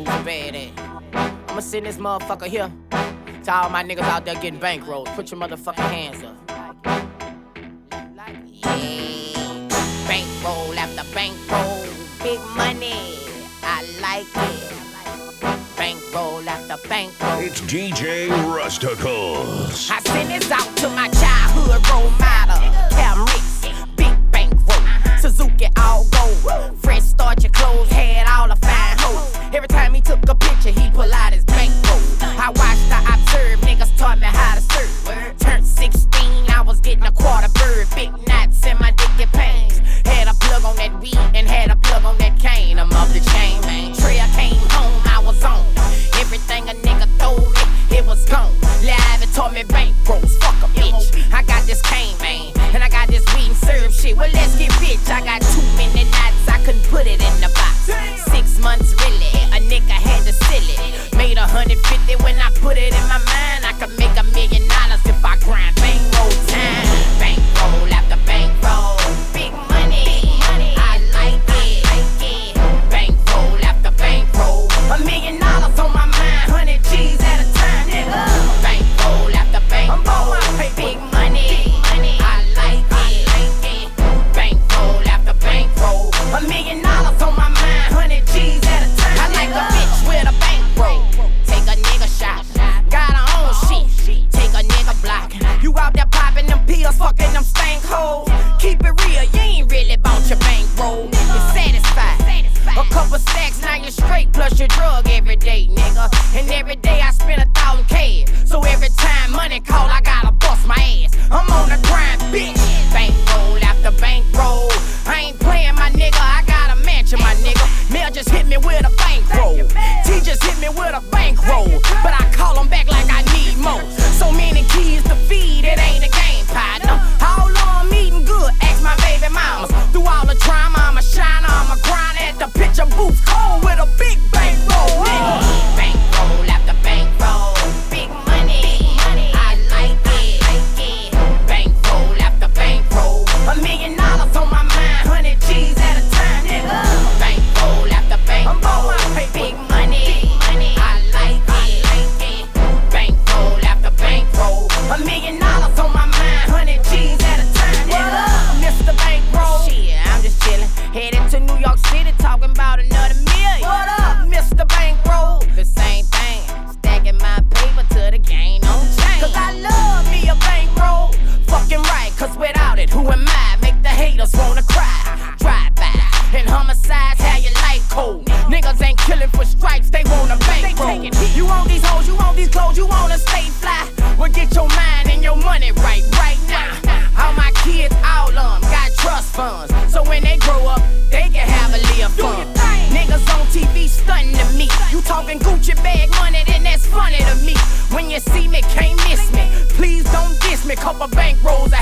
Who's bad at? I'ma send this motherfucker here to all my niggas out there getting bankrolls. Put your motherfucking hands up. Yeah, bankroll after bankroll, big money, I like it. Bankroll after bankroll. It's DJ Rusticles. I send this out to my childhood role model, Camrix, big bankroll, Suzuki all gold, fresh start your clothes, had all the fine hoes. Every time he took a picture, he pull out his bankroll. I watched, I observed, niggas taught me how to serve. Turned 16, I was getting a quarter bird, big knots in my dicky pains. Had a plug on that weed and had a plug on that cane. I'm off the chain, man. Trail came home, I was on. Everything a nigga told me, it was gone. Live and taught me bankrolls, fuck a bitch. I got this cane, man, and I got this weed and serve shit. Well, let's get rich. I got too many knots, I couldn't put it in the box. 6 months, really, a nigga had to sell it. Made 150 when I put it in my mind. I could make $1 million if I grind bankroll time. Bankroll after bankroll, big money, I like it. Bankroll after bankroll, $1 million on my mind, 100 G's at a time, nigga. Bankroll after bankroll, big money, I like it. Bankroll after bankroll, $1 million on my mind, 100 G's at a time. I like a bitch with a bankroll. Take a nigga shot, got her own shit. Take a nigga block. You out there popping them pills, fucking them stank hoes. Keep it real, you ain't really bout your bankroll. You're satisfied. A couple stacks, now you're straight, plus your drug every day, nigga. And every day I spend 1,000 cash. So every time money call, I gotta bust my ass. I'm on the grind, bitch. Bankroll after bankroll. I ain't playing, my nigga. I got a mansion, my nigga. Mel just hit me with a bankroll. T just hit me with a bankroll. But I call him back like I need more. So many kids to feed, it ain't a game, partner. How long I'm eating good? Ask my baby mamas. Through all the drama, I'm a shiner, I'm a grinder at the picture booth, cold with a big bankroll, nigga. Bankroll after bankroll, big money, I like it. Bankroll after bankroll, $1 million on my mind, 100 G's at a time, nigga. Bankroll after bankroll, big money, I like it. Bankroll after bankroll, $1 million on my mind, 100 G's at a time, nigga. Mr. Bankroll, shit, I'm just chillin', headed to New York City, talking about another million. What up, Mr. Bankroll? The same thing, stacking my paper to the game on change. Cause I love me a bankroll, fucking right, cause without it, who am I? Make the haters wanna cry. Drive by, and homicides, how you like cold. Niggas ain't killing for stripes, they want a bankroll. You want these hoes, you want these clothes, you wanna stay fly. Well, get your mind and your money right now. All my kids, all of them, got trust funds. So when they grow up, they can have a little fun. Niggas on TV stunting to me. You talking Gucci bag money, then that's funny to me. When you see me, can't miss me. Please don't diss me. Couple bankrolls,